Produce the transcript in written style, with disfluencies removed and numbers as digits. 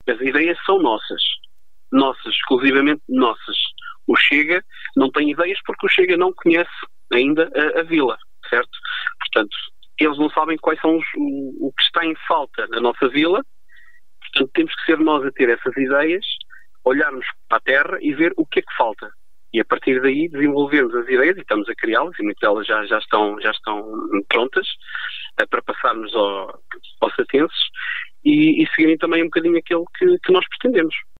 As ideias são nossas, exclusivamente nossas. O Chega não tem ideias porque o Chega não conhece ainda a vila, certo? Portanto, eles não sabem quais são o que está em falta na nossa vila, portanto temos que ser nós a ter essas ideias, olharmos para a terra e ver o que é que falta. E a partir daí desenvolvermos as ideias, e estamos a criá-las, e muitas delas já estão prontas para passarmos aos satenses e seguirem também um bocadinho aquilo que nós pretendemos.